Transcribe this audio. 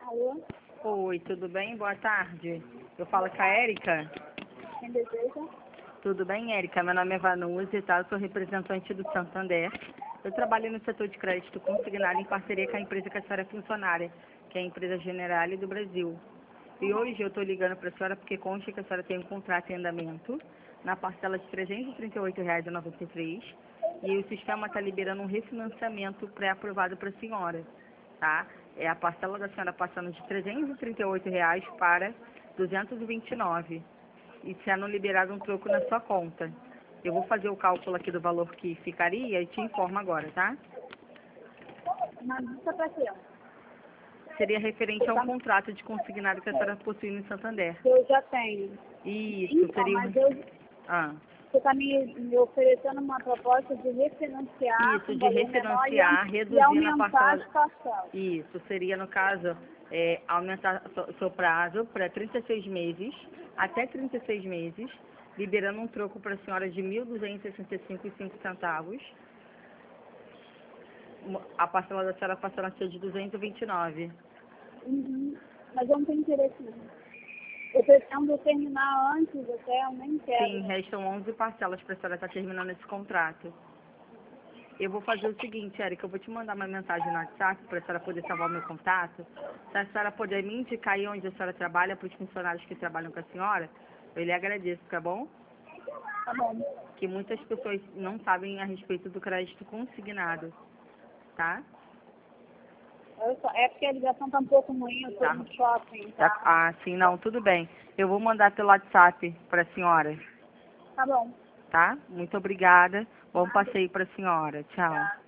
Alô? Oi, tudo bem? Boa tarde. Eu falo com a Érica. Quem deseja? Tudo bem, Érica? Meu nome é Vanusa, tá? Eu sou representante do Santander. Eu trabalho no setor de crédito consignado em parceria com a empresa que a senhora é funcionária, que é a empresa Generale do Brasil. E hoje eu estou ligando para a senhora porque consta que a senhora tem um contrato em andamento na parcela de R$ 338,93 e o sistema está liberando um refinanciamento pré-aprovado para a senhora, tá? É a parcela da senhora passando de R$ 338 para R$ 229 e sendo liberado um troco na sua conta. Eu vou fazer o cálculo aqui do valor que ficaria e te informo agora, tá? Mas isso é pra quê? Seria referente a um contrato de consignado que a senhora possui no Santander. Eu já tenho. Isso, Então, seria mas você está me oferecendo uma proposta de refinanciar Isso, com de valor menor refinanciar, e reduzindo a aumentar as parcela. parcelas. Isso, seria no caso, aumentar seu prazo para 36 meses, até 36 meses, liberando um troco para a senhora de R$ 1.265,05. A parcela da senhora passará a ser de 229. Uhum. Mas eu não tenho interesse não. Eu pretendo terminar antes até, eu nem quero. Sim, restam 11 parcelas para a senhora estar terminando esse contrato. Eu vou fazer o seguinte, Érica, eu vou te mandar uma mensagem no WhatsApp para a senhora poder salvar o meu contato. Se a senhora puder me indicar aí onde a senhora trabalha para os funcionários que trabalham com a senhora, eu lhe agradeço, tá bom? Tá bom. Que muitas pessoas não sabem a respeito do crédito consignado, tá? É porque a ligação tá um pouco ruim, eu tô Tá. no shopping, tá? Ah, sim, não, tudo bem. Eu vou mandar pelo WhatsApp para a senhora, Tá bom. tá? Muito obrigada. Bom passeio para a senhora. Tchau.